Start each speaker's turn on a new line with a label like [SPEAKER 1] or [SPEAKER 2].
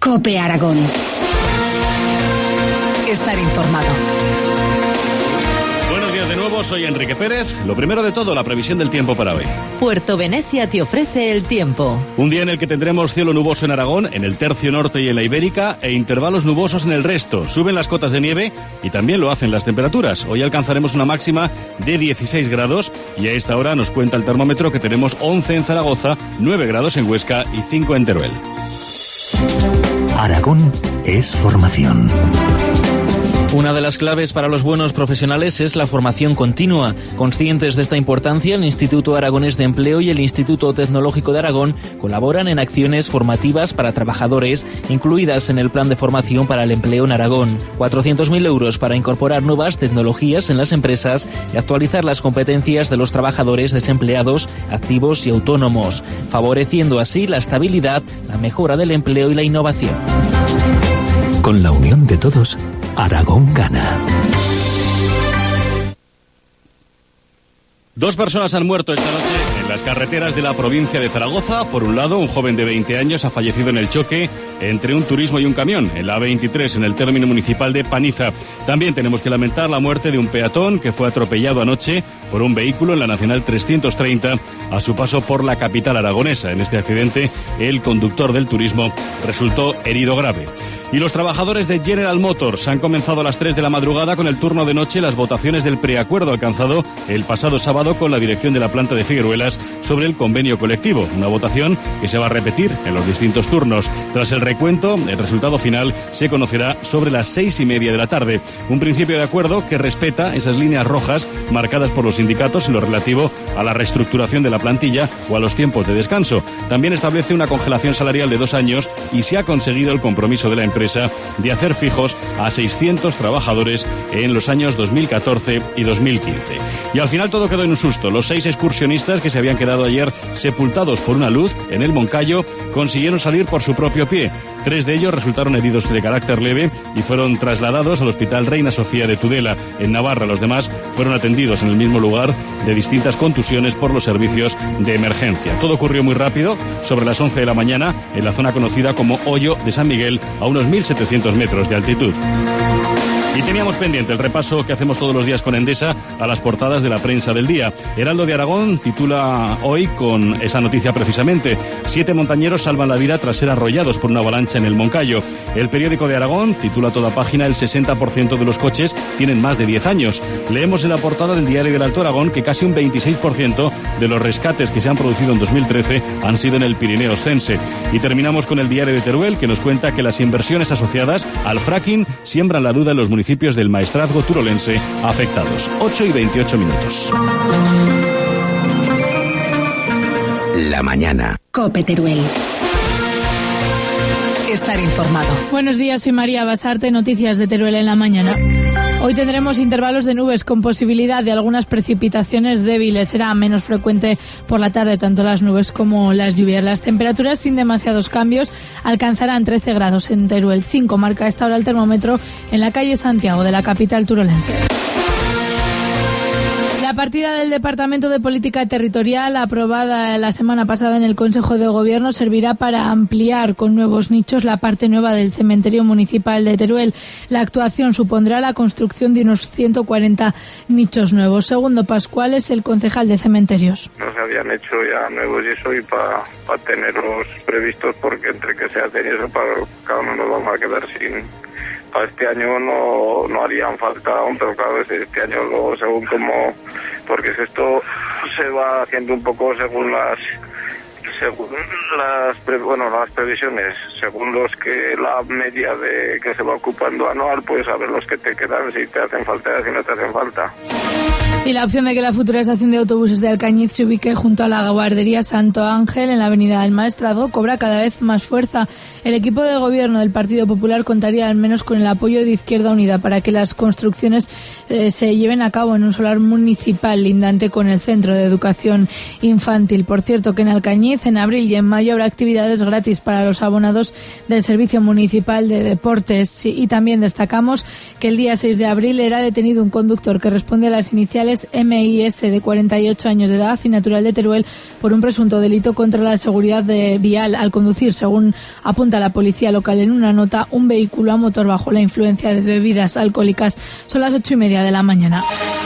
[SPEAKER 1] COPE Aragón. Estar informado.
[SPEAKER 2] Buenos días de nuevo, soy Enrique Pérez. Lo primero de todo, la previsión del tiempo para hoy.
[SPEAKER 3] Puerto Venecia te ofrece el tiempo.
[SPEAKER 2] Un día en el que tendremos cielo nuboso en Aragón, en el tercio norte y en la Ibérica, e intervalos nubosos en el resto. Suben las cotas de nieve y también lo hacen las temperaturas. Hoy alcanzaremos una máxima de 16 grados y a esta hora nos cuenta el termómetro que tenemos 11 en Zaragoza, 9 grados en Huesca y 5 en Teruel.
[SPEAKER 4] Aragón es formación.
[SPEAKER 5] Una de las claves para los buenos profesionales es la formación continua. Conscientes de esta importancia, el Instituto Aragonés de Empleo y el Instituto Tecnológico de Aragón colaboran en acciones formativas para trabajadores, incluidas en el Plan de Formación para el Empleo en Aragón. 400.000 euros para incorporar nuevas tecnologías en las empresas y actualizar las competencias de los trabajadores desempleados, activos y autónomos, favoreciendo así la estabilidad, la mejora del empleo y la innovación.
[SPEAKER 4] Con la unión de todos, Aragón gana.
[SPEAKER 2] 2 personas han muerto esta noche en las carreteras de la provincia de Zaragoza. Por un lado, un joven de 20 años ha fallecido en el choque entre un turismo y un camión en la A23 en el término municipal de Paniza. También tenemos que lamentar la muerte de un peatón que fue atropellado anoche por un vehículo en la Nacional 330 a su paso por la capital aragonesa. En este accidente, el conductor del turismo resultó herido grave. Y los trabajadores de General Motors han comenzado a las 3 de la madrugada con el turno de noche las votaciones del preacuerdo alcanzado el pasado sábado con la dirección de la planta de Figueruelas sobre el convenio colectivo. Una votación que se va a repetir en los distintos turnos. Tras el recuento, el resultado final se conocerá sobre las 6:30 de la tarde. Un principio de acuerdo que respeta esas líneas rojas marcadas por los sindicatos en lo relativo a la reestructuración de la plantilla o a los tiempos de descanso. También establece una congelación salarial de 2 años y se ha conseguido el compromiso de la empresa de hacer fijos a 600 trabajadores en los años 2014 y 2015. Y al final todo quedó en un susto. Los 6 excursionistas que se habían quedado ayer sepultados por una luz en el Moncayo consiguieron salir por su propio pie. 3 de ellos resultaron heridos de carácter leve y fueron trasladados al Hospital Reina Sofía de Tudela, en Navarra. Los demás fueron atendidos en el mismo lugar de distintas contusiones por los servicios de emergencia. Todo ocurrió muy rápido, sobre las 11 de la mañana, en la zona conocida como Hoyo de San Miguel, a unos 1.700 metros de altitud. Y teníamos pendiente el repaso que hacemos todos los días con Endesa a las portadas de la prensa del día. Heraldo de Aragón titula hoy con esa noticia precisamente: 7 montañeros salvan la vida tras ser arrollados por una avalancha en el Moncayo. El periódico de Aragón titula a toda página: el 60% de los coches tienen más de 10 años. Leemos en la portada del diario del Alto Aragón que casi un 26% de los rescates que se han producido en 2013 han sido en el Pirineo Ostense. Y terminamos con el diario de Teruel, que nos cuenta que las inversiones asociadas al fracking siembran la duda en los municipios del maestrazgo turolense afectados. 8:28 minutos.
[SPEAKER 4] La mañana.
[SPEAKER 1] COPE Teruel. Estar informado.
[SPEAKER 6] Buenos días, soy María Basarte, noticias de Teruel en la mañana. Hoy tendremos intervalos de nubes con posibilidad de algunas precipitaciones débiles. Será menos frecuente por la tarde tanto las nubes como las lluvias. Las temperaturas sin demasiados cambios alcanzarán 13 grados en Teruel. 5 marca a esta hora el termómetro en la calle Santiago de la capital turolense. La partida del Departamento de Política Territorial, aprobada la semana pasada en el Consejo de Gobierno, servirá para ampliar con nuevos nichos la parte nueva del cementerio municipal de Teruel. La actuación supondrá la construcción de unos 140 nichos nuevos. Segundo Pascual es el concejal de cementerios.
[SPEAKER 7] No se habían hecho ya nuevos y eso, y para tenerlos previstos, porque entre que se hacen y eso, para cada uno nos vamos a quedar sin. Para este año no harían falta aún, pero claro, este año según como, porque esto se va haciendo un poco según las previsiones, según los que la media de que se va ocupando anual, pues a ver los que te quedan, si te hacen falta, si no te hacen falta.
[SPEAKER 6] Y la opción de que la futura estación de autobuses de Alcañiz se ubique junto a la guardería Santo Ángel en la avenida del Maestrazgo cobra cada vez más fuerza. El equipo de gobierno del Partido Popular contaría al menos con el apoyo de Izquierda Unida para que las construcciones se lleven a cabo en un solar municipal lindante con el Centro de Educación Infantil. Por cierto que en Alcañiz en abril y en mayo habrá actividades gratis para los abonados del Servicio Municipal de Deportes. Y también destacamos que el día 6 de abril era detenido un conductor que responde a las iniciales González MIS, de 48 años de edad y natural de Teruel, por un presunto delito contra la seguridad vial al conducir, según apunta la policía local en una nota, un vehículo a motor bajo la influencia de bebidas alcohólicas. Son las 8:30 de la mañana.